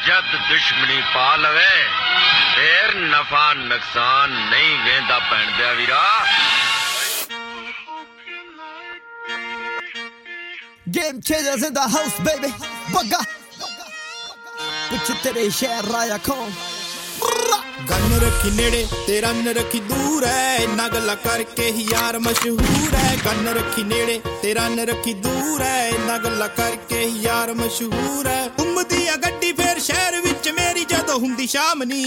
जद दुश्मनी पा लवे फिर नफा नुकसान नहीं वेंदा पैण दिया वीरा। Game changers in the house, baby. Bugga. Put तेरे शहर आया कौन? गन रखी नेड़े ते रन रखी दूर है, इन्ना गल्ला करके ही यार मशहूर है। गन रखी नेड़े ते रन रखी दूर है, इन्ना गल्ला करके ही यार मशहूर है। घुमदी आ गड्डी फिर शहर विच मेरी जदों हुंदी शामनी,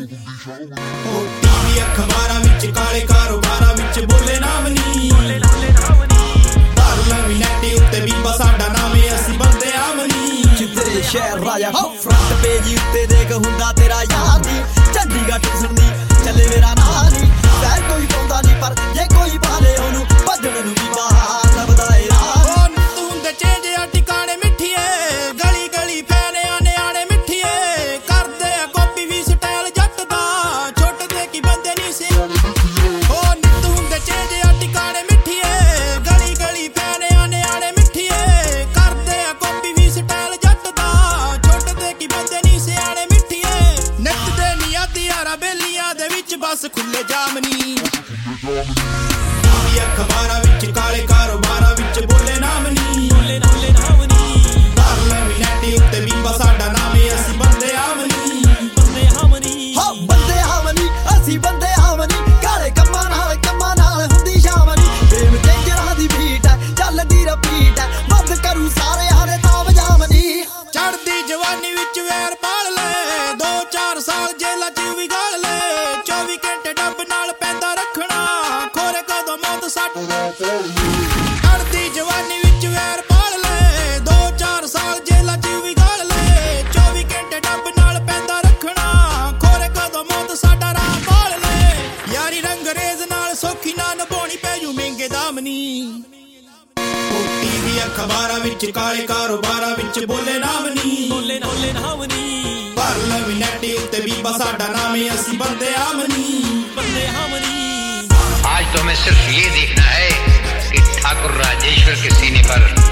टीवी अखबारां विच काले कारोबारां विच बोले नाम नी। नवी नैटी उत्ते बीबा साडा नाम है, असी बंदे आमनी। तेरे शहर आया फ्रंट पेज उत्ते देख हुंदा तेरा यार नी। चंडीगढ़ सुनदी चले मेरा नाम नी, पैर कोई पाउंदा नी पर जे कोई पाले ओनू भजन नू भी बाहर लभदा ए राह। तू हुंदे चेंज आ ठिकाने मिठिए, गली गली फैने आने आने मिठिए। करदे आ कॉपी भी स्टाइल जट दा, छोटदे की बंदे नी से। ओ तू हुंदे चेंज आ ठिकाने मिठिए, गली गली फैने आने आने मिठिए। करदे आ कॉपी भी स्टाइल जट दा, छोटदे की बंदे नी से आने मिठिए। नचदे नी आधी यारा बेलियां दे विच बस खुले जामनी, अखबारां विच काले कारोबारां विच बोले नाम नी। घर नवी नैटी उत्ते बीबा साडा नाम है, असी बंदे आमनी। हाँ बंदे आमनी असी बंदे आमनी, काले कम्मां नाल हुंदी शामनी। गेम चेंजरां दी बीट है चलदी रिपीट है, बंद करू सारे हारे ताम जामनी। चढ़दी जवानी विच वैर पाल ले, 2-4 साल जेला च भी गाल ले। 24 घंटे डब नाल पैंदा रखना, खोरे कदों मौत सट। चढ़दी जवानी विच वैर पाल ले, 2-4 साल जेला च भी गाल ले। 24 घंटे डब नाल पैंदा रखना, खोरे कदों मौत साडा राह पाल ले। यारी रंगरेज नाल सौखी ना निभाउणी पैजू महंगे दामनी। टीवी अखबारां विच काले कारोबारां विच बोले नाम नी। पर नवी नैटी उत्ते बीबा साडा नाम है, असी बंदे आमनी। आज तो हमें सिर्फ ये देखना है कि ठाकुर राजेश्वर के सीने पर